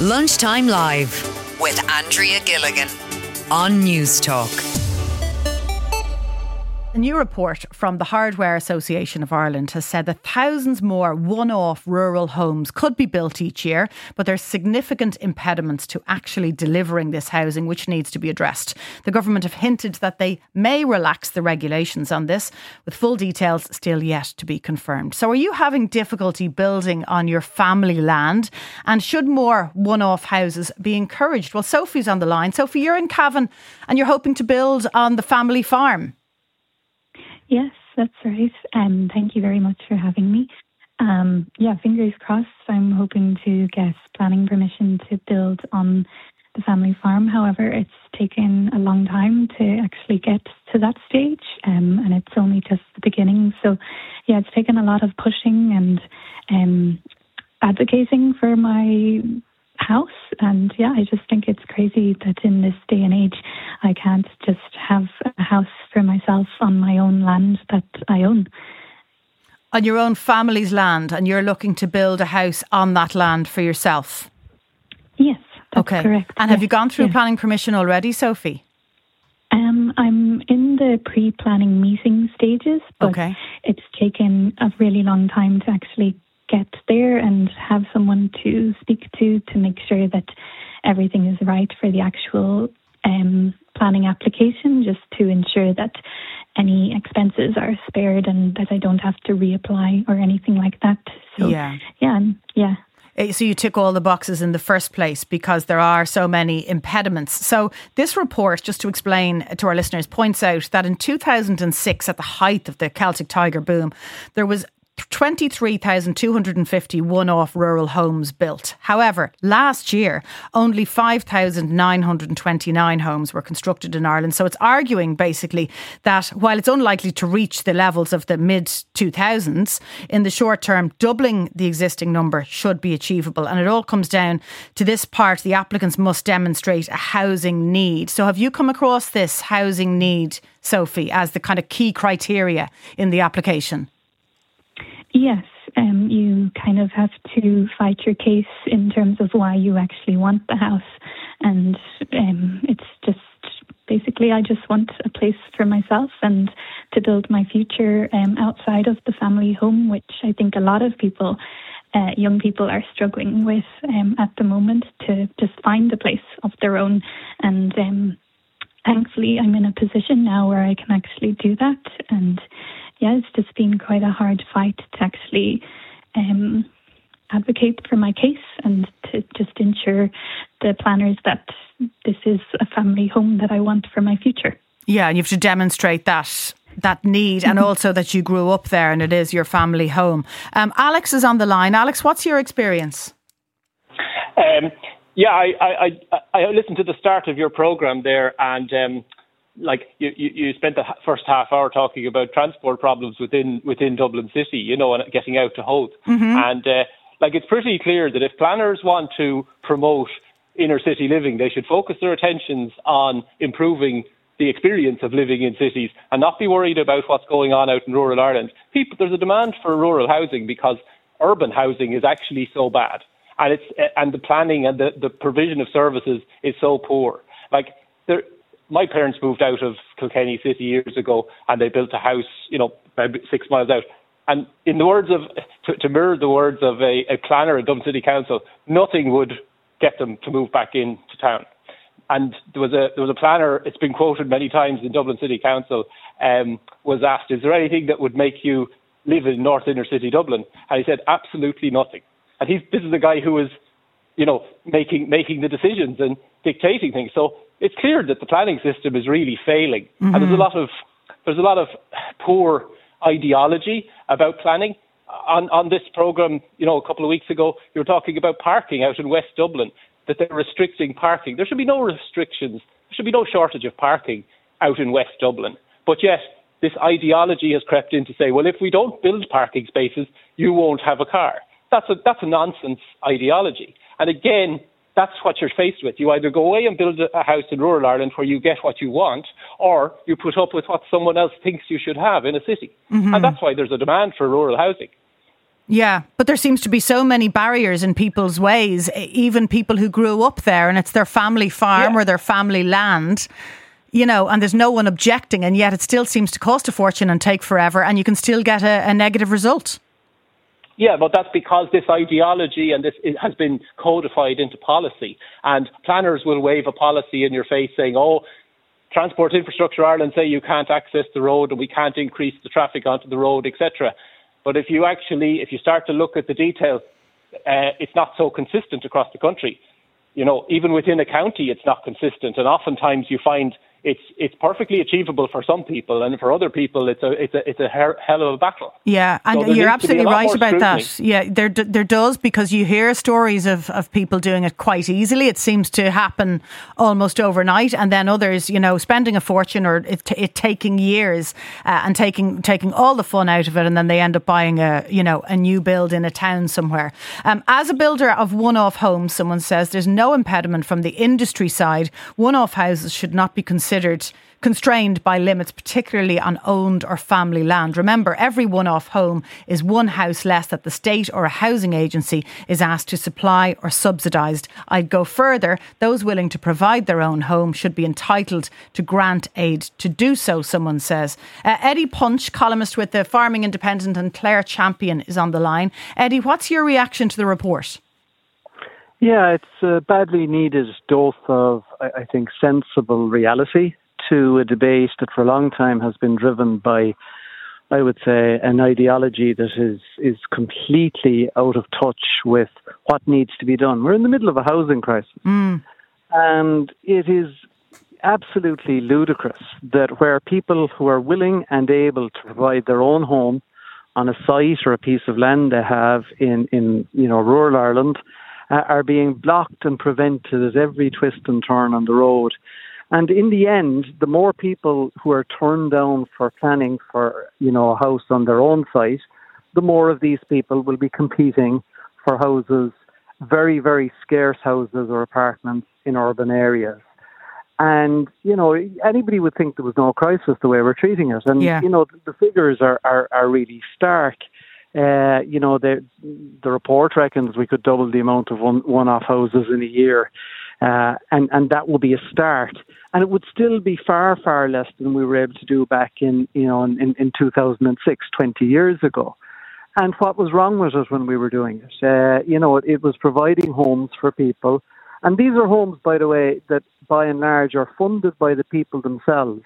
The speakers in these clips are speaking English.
Lunchtime Live with Andrea Gilligan on News Talk. A new report from the Hardware Association of Ireland has said that thousands more one-off rural homes could be built each year, but there's significant impediments to actually delivering this housing, which needs to be addressed. The government have hinted that they may relax the regulations on this, with full details still yet to be confirmed. So are you having difficulty building on your family land? And should more one-off houses be encouraged? Well, Sophie's on the line. Sophie, you're in Cavan and you're hoping to build on the family farm. Yes, that's right. Thank you very much for having me. Fingers crossed. I'm hoping to get planning permission to build on the family farm. However, it's taken a long time to actually get to that stage, and it's only just the beginning. So, it's taken a lot of pushing and advocating for my house. And I just think it's crazy that in this day and age I can't just have a house for myself on my own land that I own. On your own family's land, and you're looking to build a house on that land for yourself? Yes, that's correct. And have you gone through planning permission already, Sophie? I'm in the pre-planning meeting stages, but it's taken a really long time to actually get there and have someone to speak to make sure that everything is right for the actual planning application, just to ensure that any expenses are spared and that I don't have to reapply or anything like that. So, So you tick all the boxes in the first place because there are so many impediments. So this report, just to explain to our listeners, points out that in 2006, at the height of the Celtic Tiger boom, there was 23,250 one-off rural homes built. However, last year, only 5,929 homes were constructed in Ireland. So it's arguing basically that while it's unlikely to reach the levels of the mid-2000s, in the short term, doubling the existing number should be achievable. And it all comes down to this part: the applicants must demonstrate a housing need. So have you come across this housing need, Sophie, as the kind of key criteria in the application? Yes, you kind of have to fight your case in terms of why you actually want the house. And it's just basically, I just want a place for myself and to build my future outside of the family home, which I think a lot of people, young people, are struggling with at the moment, to just find a place of their own. And thankfully, I'm in a position now where I can actually do that. And it's just been quite a hard fight to actually advocate for my case and to just ensure the planners that this is a family home that I want for my future. Yeah, and you have to demonstrate that need and also that you grew up there and it is your family home. Alex is on the line. Alex, what's your experience? I listened to the start of your programme there, and you spent the first half hour talking about transport problems within Dublin City, and getting out to Howth. And it's pretty clear that if planners want to promote inner city living, they should focus their attentions on improving the experience of living in cities and not be worried about what's going on out in rural Ireland. There's a demand for rural housing because urban housing is actually so bad, and the planning and the provision of services is so poor. My parents moved out of Kilkenny City years ago, and they built a house, about 6 miles out. And in the words to mirror the words of a planner in Dublin City Council, nothing would get them to move back into town. And there was a planner, it's been quoted many times in Dublin City Council, was asked, is there anything that would make you live in North Inner City Dublin? And he said, absolutely nothing. And this is the guy who was, making the decisions and dictating things. So it's clear that the planning system is really failing. And there's a lot of poor ideology about planning. On this programme, a couple of weeks ago, you were talking about parking out in West Dublin, that they're restricting parking. There should be no restrictions. There should be no shortage of parking out in West Dublin. But yet, this ideology has crept in to say, well, if we don't build parking spaces, you won't have a car. That's a nonsense ideology. And again, that's what you're faced with. You either go away and build a house in rural Ireland where you get what you want, or you put up with what someone else thinks you should have in a city. And that's why there's a demand for rural housing. Yeah, but there seems to be so many barriers in people's ways, even people who grew up there and it's their family farm or their family land, you know, and there's no one objecting, and yet it still seems to cost a fortune and take forever, and you can still get a negative result. Yeah, but that's because this ideology and it has been codified into policy, and planners will wave a policy in your face saying, Transport Infrastructure Ireland say you can't access the road and we can't increase the traffic onto the road, etc. But if you start to look at the detail, it's not so consistent across the country. You know, even within a county, it's not consistent, and oftentimes you find it's perfectly achievable for some people, and for other people, it's a hell of a battle. Yeah, and so you're absolutely right about that. Yeah, there does, because you hear stories of people doing it quite easily. It seems to happen almost overnight, and then others, you know, spending a fortune or it taking years and taking all the fun out of it, and then they end up buying a new build in a town somewhere. As a builder of one-off homes, someone says there's no impediment from the industry side. One-off houses should not be constrained by limits, particularly on owned or family land. Remember, every one-off home is one house less that the state or a housing agency is asked to supply or subsidised. I'd go further. Those willing to provide their own home should be entitled to grant aid to do so, someone says. Eddie Punch, columnist with the Farming Independent, and Claire Champion is on the line. Eddie, what's your reaction to the report? Yeah, it's a badly needed dose of, I think, sensible reality to a debate that for a long time has been driven by, I would say, an ideology that is completely out of touch with what needs to be done. We're in the middle of a housing crisis. And it is absolutely ludicrous that where people who are willing and able to provide their own home on a site or a piece of land they have in rural Ireland are being blocked and prevented at every twist and turn on the road. And in the end, the more people who are turned down for planning for, a house on their own site, the more of these people will be competing for houses, very, very scarce houses or apartments in urban areas. And, anybody would think there was no crisis the way we're treating it. And, the figures are really stark. The report reckons we could double the amount of one-off houses in a year, and that will be a start. And it would still be far, far less than we were able to do back in 2006, 20 years ago. And what was wrong with it when we were doing it? It was providing homes for people. And these are homes, by the way, that by and large are funded by the people themselves.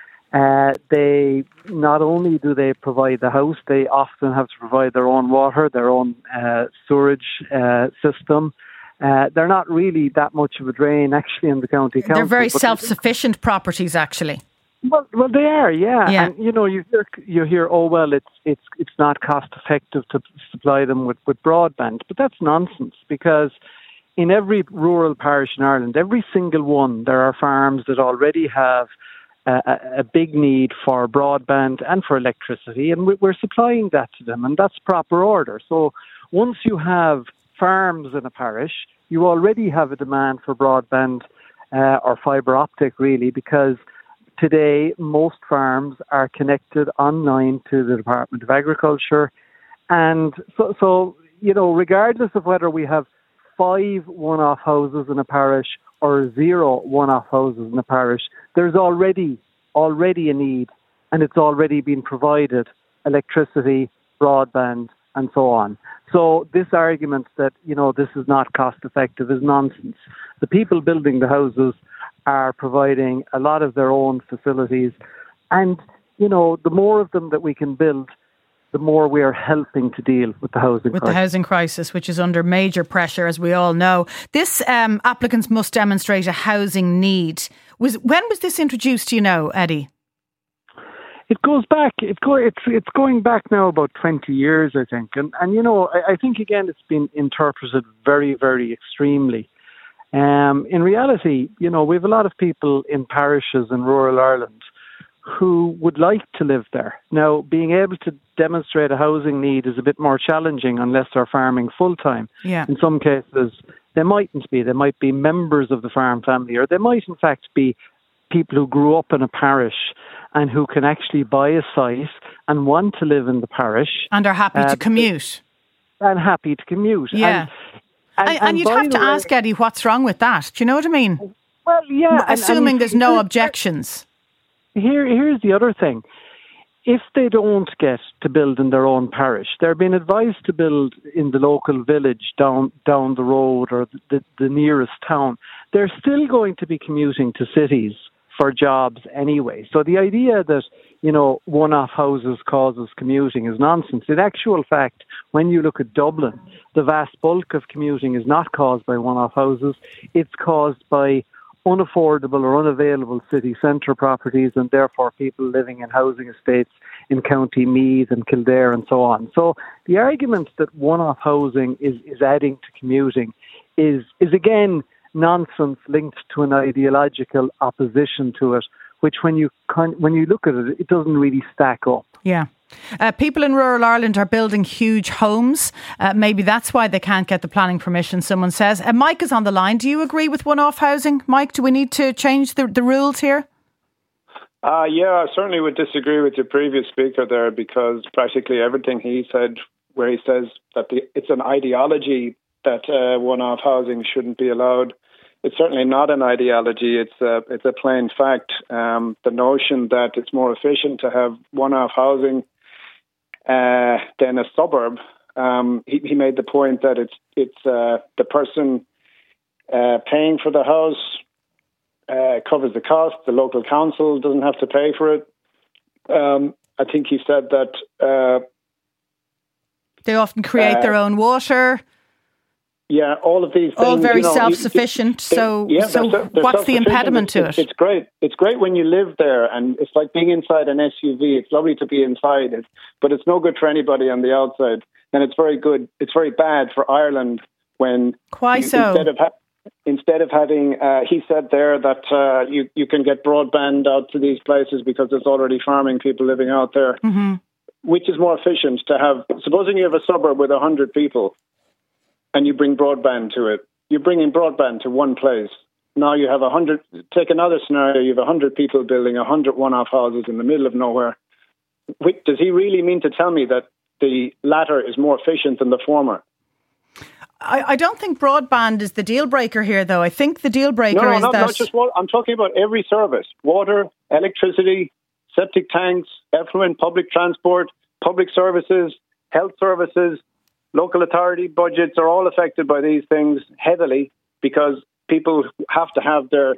They not only do they provide the house, they often have to provide their own water, their own sewage system. They're not really that much of a drain, actually, in the county council. They're very self-sufficient properties, actually. Well, they are, yeah. And you hear, it's not cost effective to supply them with broadband, but that's nonsense, because in every rural parish in Ireland, every single one, there are farms that already have a big need for broadband and for electricity, and we're supplying that to them, and that's proper order. So once you have farms in a parish, you already have a demand for broadband or fibre optic, really, because today most farms are connected online to the Department of Agriculture. And so regardless of whether we have 5 one-off houses in a parish or 0 one-off houses in a parish, there's already a need, and it's already been provided, electricity, broadband, and so on. So this argument that, this is not cost effective is nonsense. The people building the houses are providing a lot of their own facilities, and, the more of them that we can build, the more we are helping to deal with the housing crisis. The housing crisis, which is under major pressure, as we all know. This applicants must demonstrate a housing need. When was this introduced, do you know, Eddie? It goes back. It's going back now about 20 years, I think. And I think, again, it's been interpreted very, very extremely. In reality, we have a lot of people in parishes in rural Ireland who would like to live there. Now, being able to demonstrate a housing need is a bit more challenging unless they're farming full-time. Yeah. In some cases, they mightn't be. They might be members of the farm family, or they might, in fact, be people who grew up in a parish and who can actually buy a site and want to live in the parish. And are happy to commute. and happy to commute. Yeah. And you'd have to ask Eddie what's wrong with that. Do you know what I mean? Well, yeah. Assuming there's no objections. Here's the other thing. If they don't get to build in their own parish, they're being advised to build in the local village down the road or the nearest town. They're still going to be commuting to cities for jobs anyway. So the idea that, one-off houses causes commuting is nonsense. In actual fact, when you look at Dublin, the vast bulk of commuting is not caused by one-off houses. It's caused by unaffordable or unavailable city centre properties and therefore people living in housing estates in County Meath and Kildare and so on. So the argument that one-off housing is adding to commuting is again nonsense linked to an ideological opposition to it, which when you look at it, it doesn't really stack up. Yeah. People in rural Ireland are building huge homes. Maybe that's why they can't get the planning permission, someone says. Mike is on the line. Do you agree with one-off housing? Mike, do we need to change the rules here? Yeah, I certainly would disagree with the previous speaker there, because practically everything he said, where he says that it's an ideology that one-off housing shouldn't be allowed. It's certainly not an ideology. It's a plain fact. The notion that it's more efficient to have one-off housing than a suburb. He made the point that it's the person paying for the house covers the cost. The local council doesn't have to pay for it. I think he said that they often create their own water. Yeah, all of these things. All very self-sufficient. So what's the impediment to it? It's great. It's great when you live there, and it's like being inside an SUV. It's lovely to be inside it, but it's no good for anybody on the outside. And it's very good. It's very bad for Ireland when instead of having, he said there that you can get broadband out to these places because there's already farming people living out there, which is more efficient to have. Supposing you have a suburb with 100 people, and you bring broadband to it. You're bringing broadband to one place. Now you have 100, take another scenario, you have 100 people building 100 one-off houses in the middle of nowhere. Does he really mean to tell me that the latter is more efficient than the former? I don't think broadband is the deal breaker here, though. I think the deal breaker is that... not just water. I'm talking about every service. Water, electricity, septic tanks, effluent, public transport, public services, health services. Local authority budgets are all affected by these things heavily because people have to have their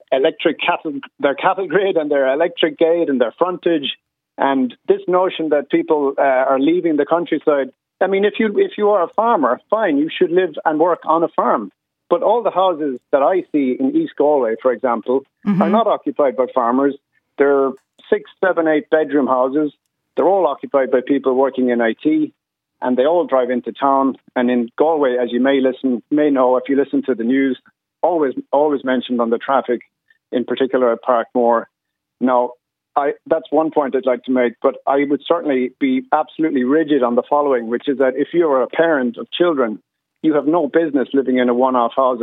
cattle grid and their electric gate and their frontage. And this notion that people are leaving the countryside. I mean, if you are a farmer, fine, you should live and work on a farm. But all the houses that I see in East Galway, for example, are not occupied by farmers. They're 6, 7, 8 bedroom houses. They're all occupied by people working in IT. And they all drive into town. And in Galway, as you may know, if you listen to the news, always mentioned on the traffic, in particular at Parkmore. Now, that's one point I'd like to make, but I would certainly be absolutely rigid on the following, which is that if you're a parent of children, you have no business living in a one-off house,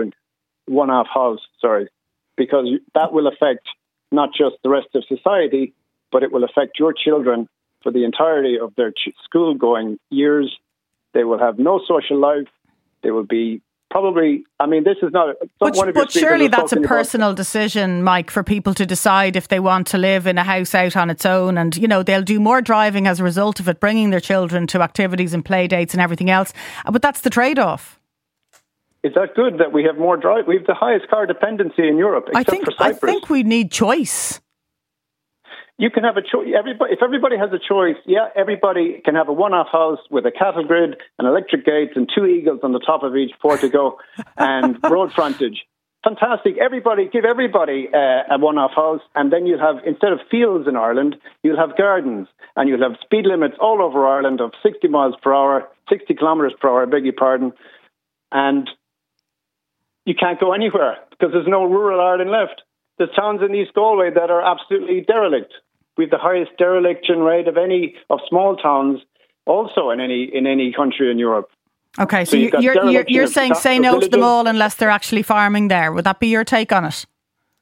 because that will affect not just the rest of society, but it will affect your children for the entirety of their school-going years. They will have no social life. They will be probably, I mean, this is not... But surely that's a personal decision, Mike, for people to decide if they want to live in a house out on its own. And, they'll do more driving as a result of it, bringing their children to activities and play dates and everything else. But that's the trade-off. Is that good that we have more drive? We have the highest car dependency in Europe, except for Cyprus. I think we need choice. You can have a choice. If everybody has a choice, everybody can have a one-off house with a cattle grid and electric gates and 2 eagles on the top of each portico and road frontage. Fantastic. Give everybody a one-off house, and then you'll have, instead of fields in Ireland, you'll have gardens, and you'll have speed limits all over Ireland of 60 miles per hour, 60 kilometres per hour, I beg your pardon, and you can't go anywhere because there's no rural Ireland left. There's towns in East Galway that are absolutely derelict. We have the highest dereliction rate of small towns, also in any country in Europe. Okay, so you're saying say no to them all unless they're actually farming there. Would that be your take on it?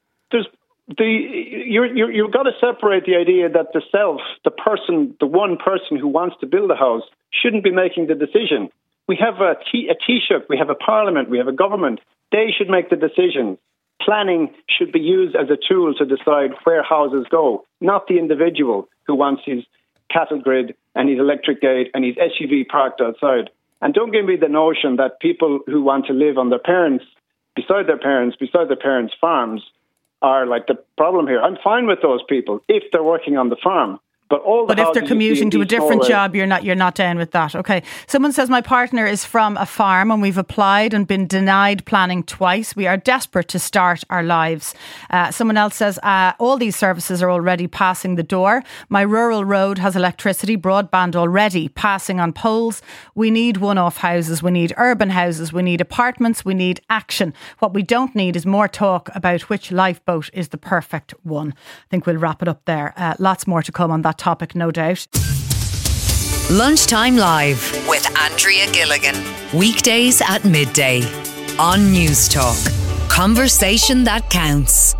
You've got to separate the idea that the one person who wants to build a house, shouldn't be making the decision. We have a Taoiseach, we have a parliament, we have a government. They should make the decisions. Planning should be used as a tool to decide where houses go, not the individual who wants his cattle grid and his electric gate and his SUV parked outside. And don't give me the notion that people who want to live on beside their parents' farms are like the problem here. I'm fine with those people if they're working on the farm. But if they're commuting to a different job, you're not down with that. Okay. Someone says, my partner is from a farm and we've applied and been denied planning twice. We are desperate to start our lives. Someone else says, all these services are already passing the door. My rural road has electricity, broadband already passing on poles. We need one-off houses. We need urban houses. We need apartments. We need action. What we don't need is more talk about which lifeboat is the perfect one. I think we'll wrap it up there. Lots more to come on that topic, no doubt. Lunchtime Live with Andrea Gilligan. Weekdays at midday on News Talk. Conversation that counts.